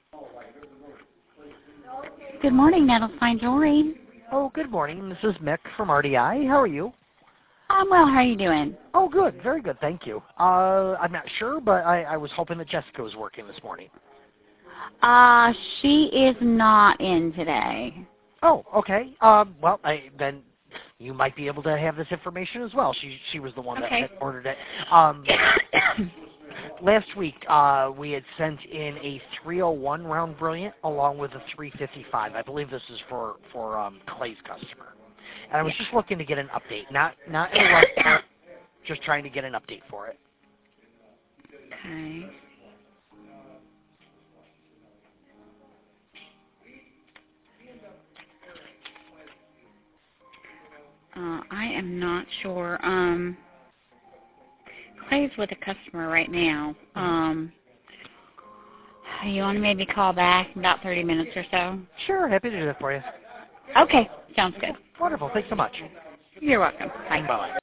Good morning, Nettle Fine Jewelry. Oh, good morning. This is Mick from RDI. How are you? I'm well. How are you doing? Oh, good. Very good. Thank you. I'm not sure, but I was hoping that Jessica was working this morning. She is not in today. Oh, okay. Well, then you might be able to have this information as well. She was the one that had ordered it. Last week, we had sent in a 301 round brilliant along with a 355. I believe this is for Clay's customer. And I was just looking to get an update, not in a rush for it, just trying to get an update for it. Okay. I am not sure. Clay's with a customer right now. You want to maybe call back in about 30 minutes or so? Sure, happy to do that for you. Okay, sounds good. Wonderful. Thanks so much. You're welcome. Bye. Bye.